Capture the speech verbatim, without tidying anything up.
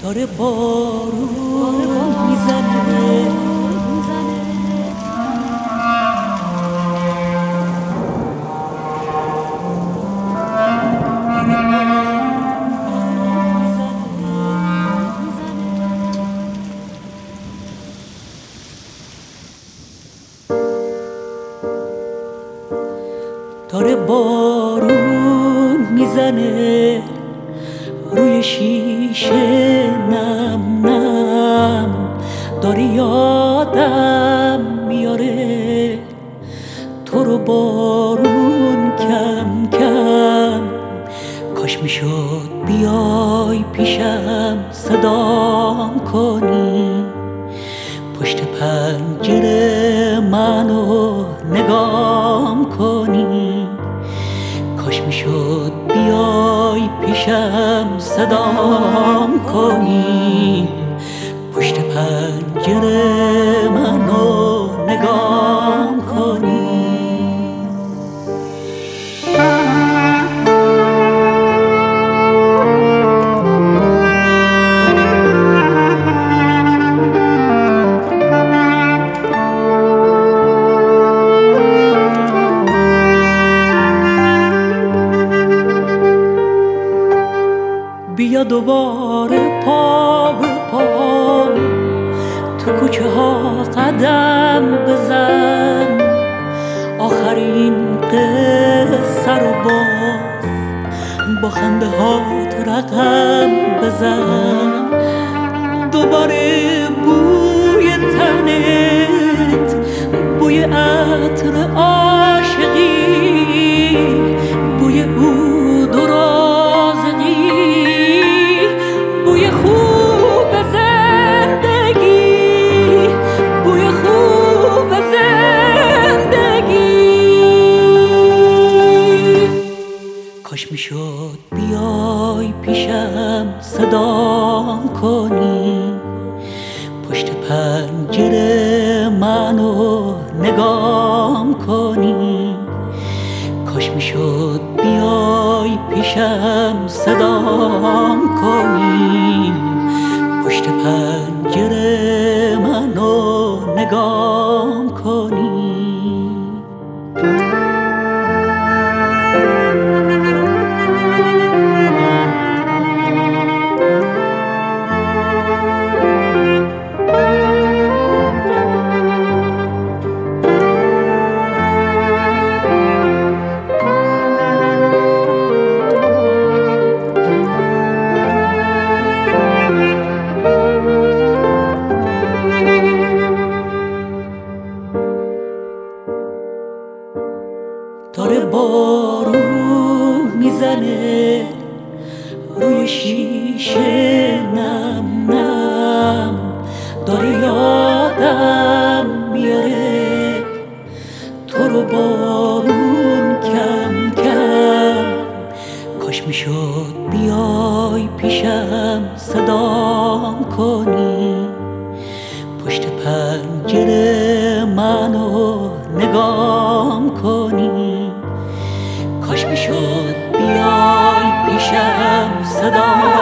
داره بارون میزنه داره بارون میزنه روی شیشه نم نم داره یادم میاره تو رو بارون کم کم کاش میشد بیای پیشم صدام کنی پشت پنجره منو نگام کنی کاش میشد بیای پیشم صدام کنی پشت پنجره منو نگام کنی بیا دوباره پا به پا تو کوچه ها قدم بزن آخرین قصه رو باز با خنده هات رقم بزن دوباره بوی تنت بوی عطر عاشقی بوی عود و رازقی بوی خوب زندگی بوی خوب زندگی کاش میشد بیای پیشم صدام کنی پشت پنجره منو نگام کنی کاش میشد بیای پیشم صدام کنی پشت پنجره منو نگام کنی داره بارون میزنه روی شیشه نم نم داره یادم میاره تو رو بارون کم کم کاش میشد بیای پیشم صدام کنی پشت پنجره منو نگام کنی کاش میشد بیای پیشم صدام